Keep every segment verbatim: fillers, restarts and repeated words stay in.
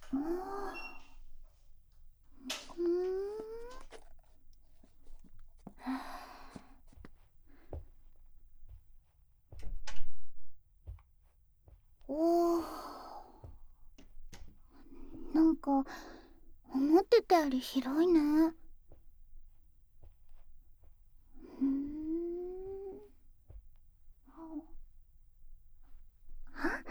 うーん。おー、なんか思ってたより広いね。うーん。あ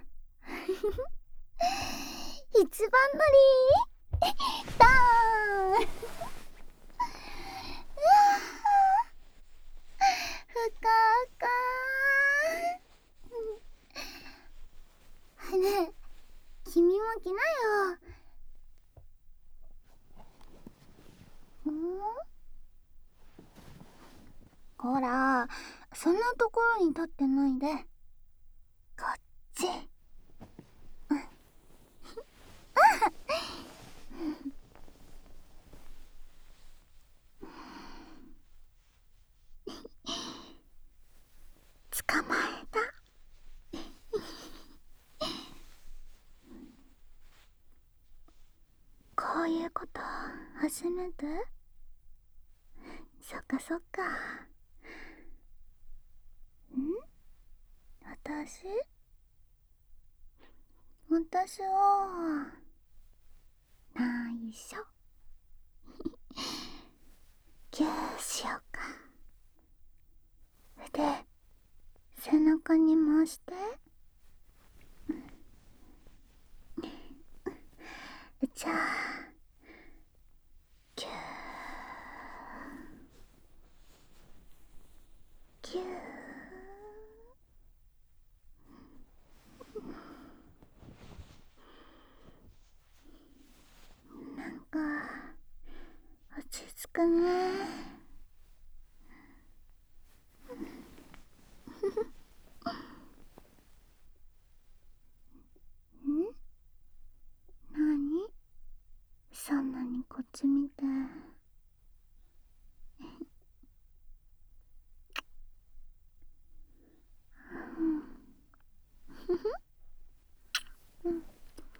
一番乗りーダーンうわふかふかーねえ、君も来なよ。んほら、そんなところに立ってないで、こっち。捕まえた。こういうこと初めて？そっかそっか。ん？私？私は内緒。ギューしようか。腕背中に回して。じゃあギューギュー。なんか落ち着くね。ん？何？そんなにこっち見て。うんふふうん。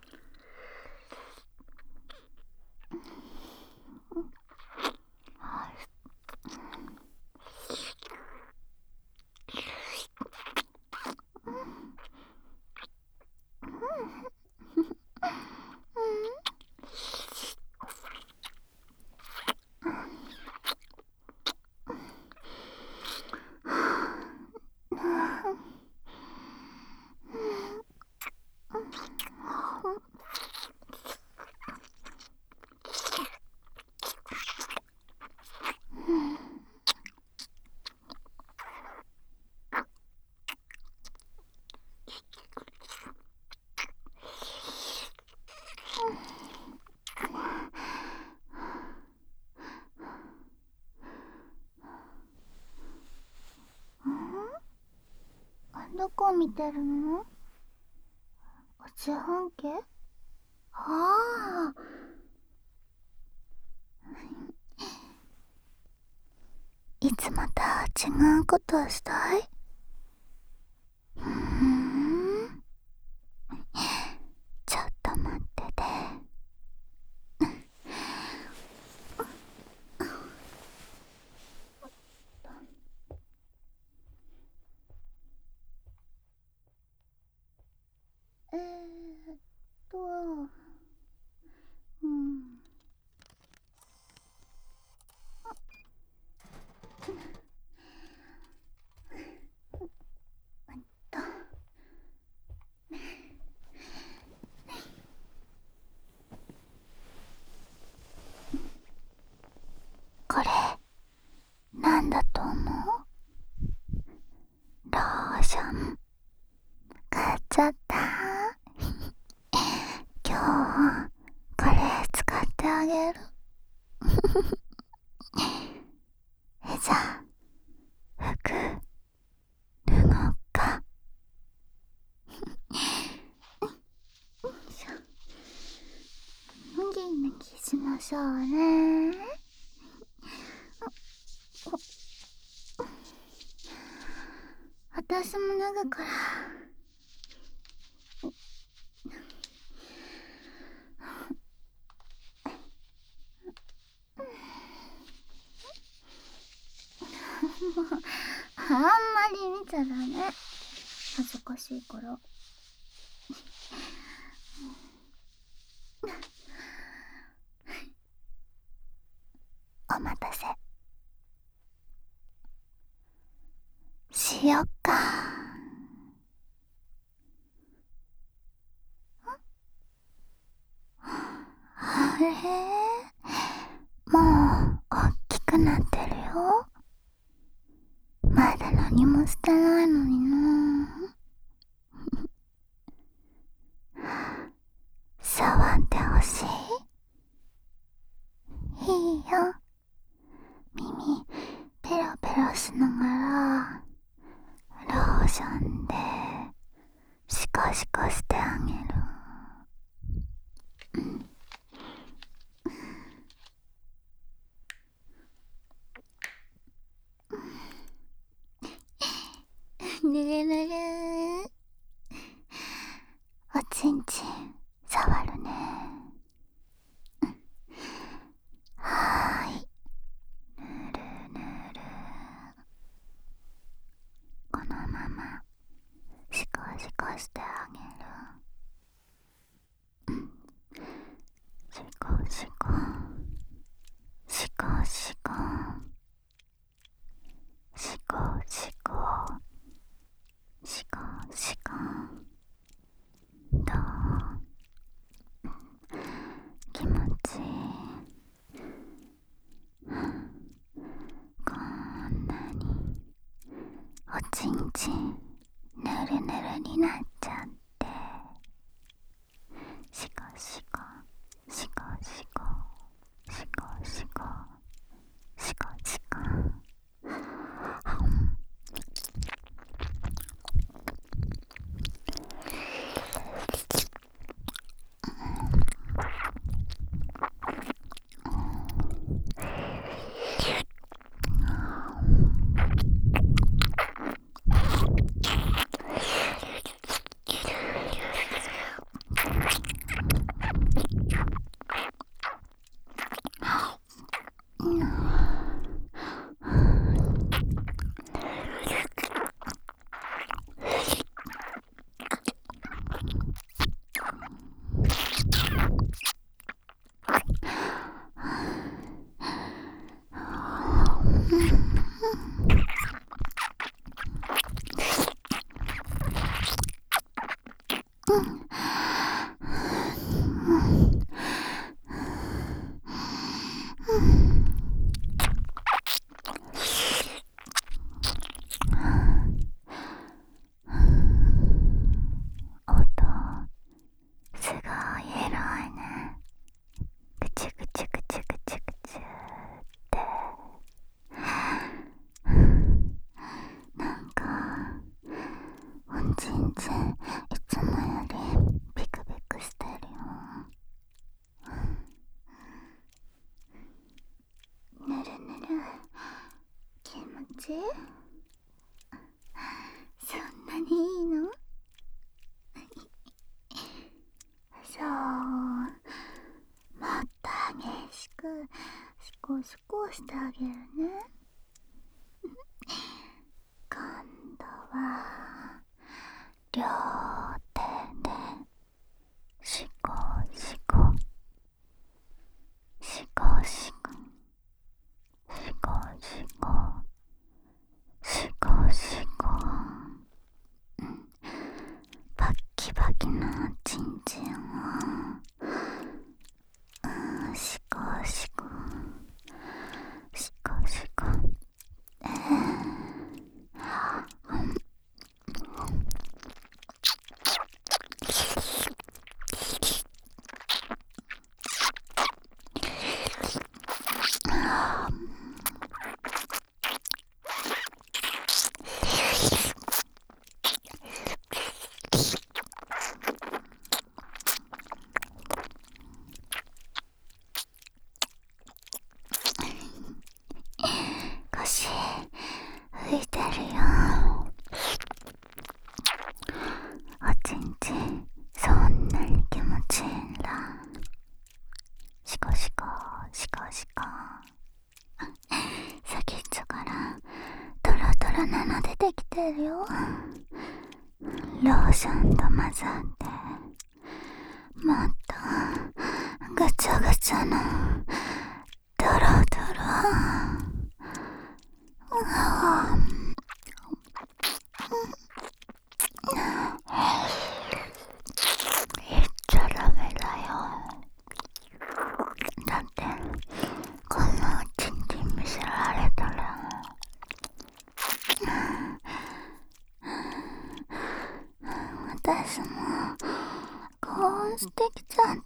どこ見てるの？正半径？ああ。いつまた違うことをしたい？うーん。ちょっと待ってて。えーっとうん。えっとこれなんだと思う？ローション買っちゃった。今日これ使ってあげる。え、じゃあ服脱ごっか。麦抜きしましょうね。私も脱ぐから。 あんまり見ちゃダメ。恥ずかしいから。お待たせしよっか。あれ、もう大きくなってるよ。まだ何もしてないのにな。触ってほしい？いいよ。耳ペロペロしながらローションでシコシコしてあげる。ぬるぬる。おちんちん触るね。はーい。ぬるぬる。このままシコシコしてあげる。シコシコシコシコシコシコシコシコ。どう？気持ちいい？こんなにおちんちんぬるぬるになっちゃって、シコシコシコシコシコシコシコシコ。音すごいエロいね。ぐちゅぐちゅぐちゅぐちゅぐちゅって。なんかおちんちんいつもよりビクビクしてるよ。ぬるぬる気持ちいい？そんなにいいの？そう、もっと激しくシコシコしてあげるね。今度は両手でシコシコシコシコシコシコシコシコ、うん、バッキバキのチンチンを、うん、シコシコシコシコろ布でできてるよ。ローションと混ざってもっとぐちゃぐちゃのドロドロ、言っちゃダメだよ。だってこんなチンチン見せられたら私も興奮してきちゃった。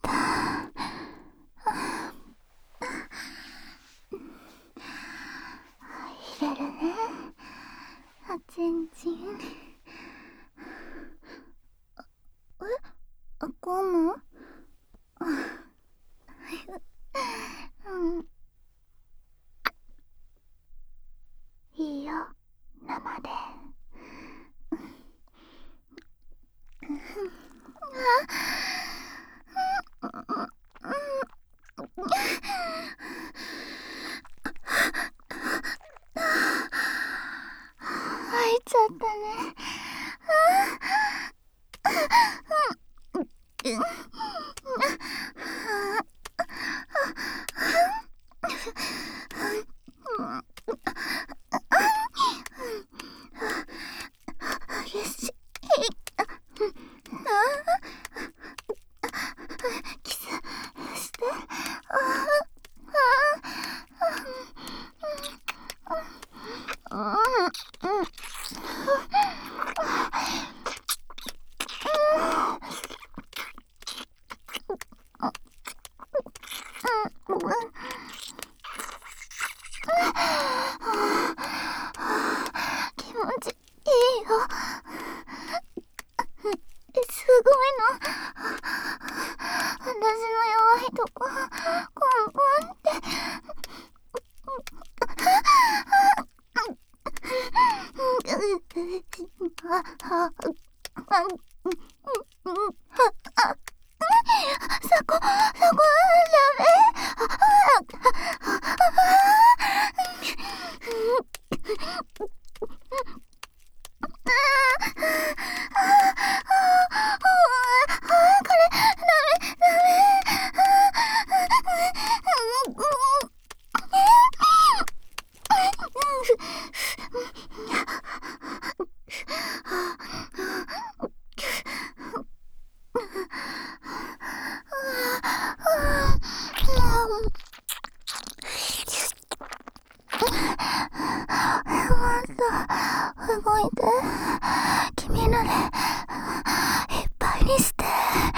入れるね、おちんちん。え、ゴム？うん、いいよ、生で。入っちゃったね。激しい。キスして。気持ちいいよ。すごいの。私の弱いとこ、コンコンって。そこ、そこ、ダメ。動いて、君のでいっぱいにして。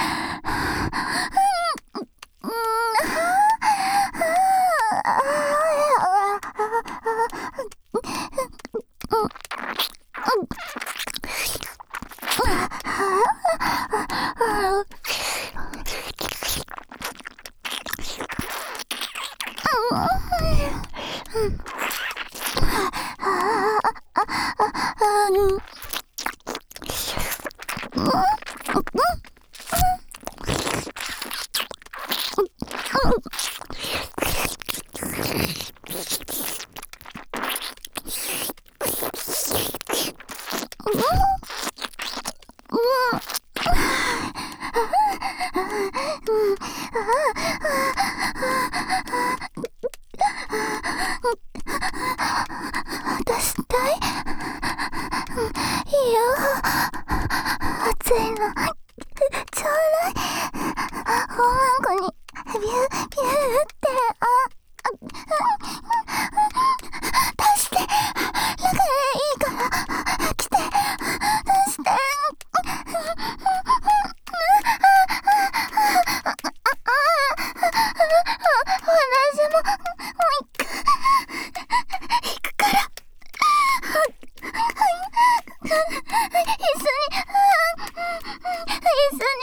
私たい。いいよ、熱いのちょうだい。女の子にビュービューって。あ出して、仲いいから来て、出して。私ももう一回行くから。一緒に、一緒に。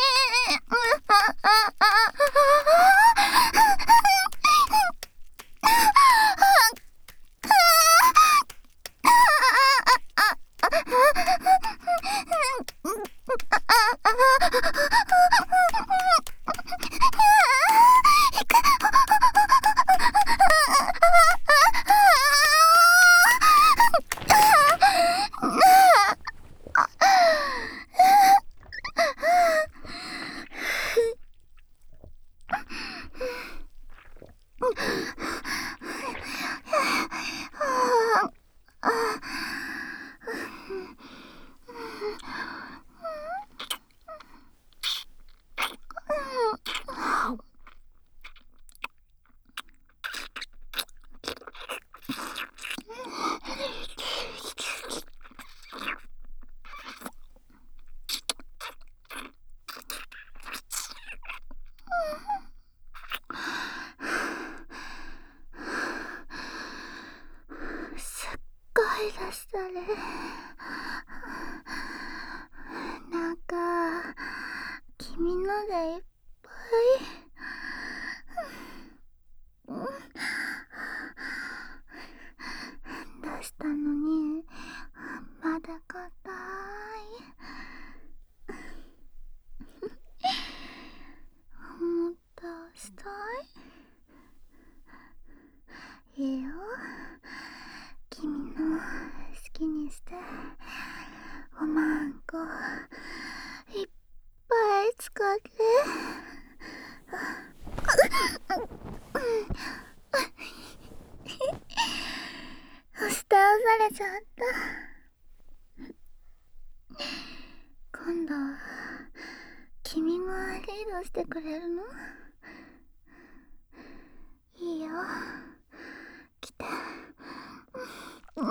なんか君のでいっぱい。出したのにまだ硬い。もっとしたい。いいよ、君の好きにして。おまんこいっぱい使って。押し倒されちゃった。今度は君がリードしてくれるの？いいよ、来て。うん、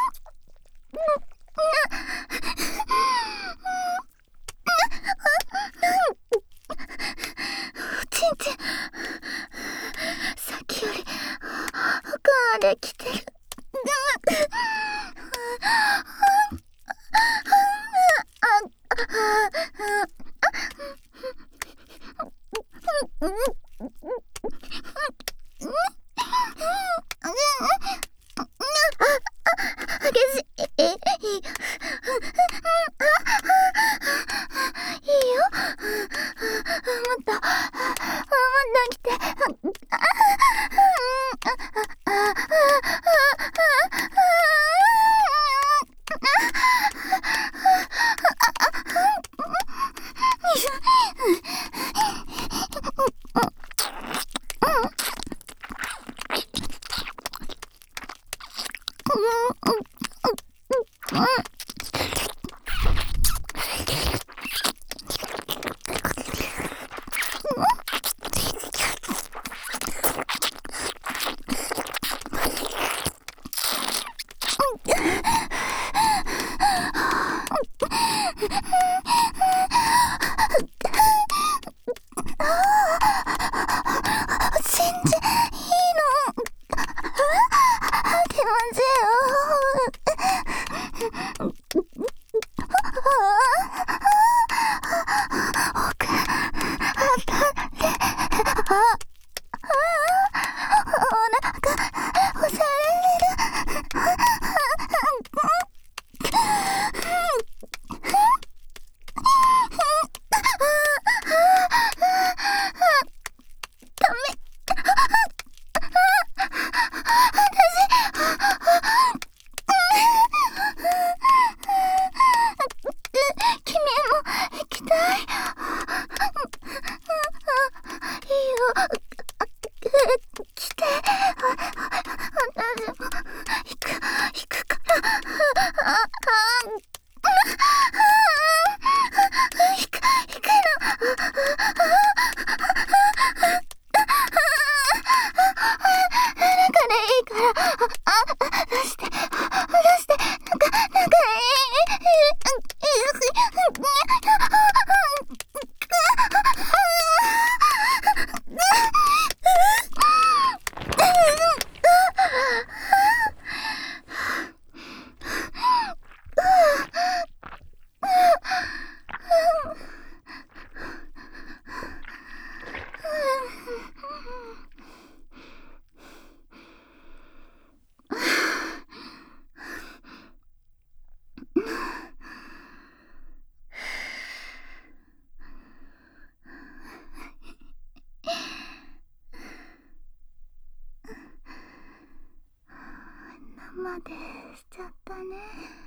おちんちん、さっきより奥まで来てる。激しい。いいよ、もっともっと来て。信じいいの？気持ちいいよ。奥あったね。あお腹押されてる。ダメ。君も行きたい。いいよ、来て。私も行く行くから。行く行くの。中でいいから。出して出して。なんかなんかいい。生でしちゃったね。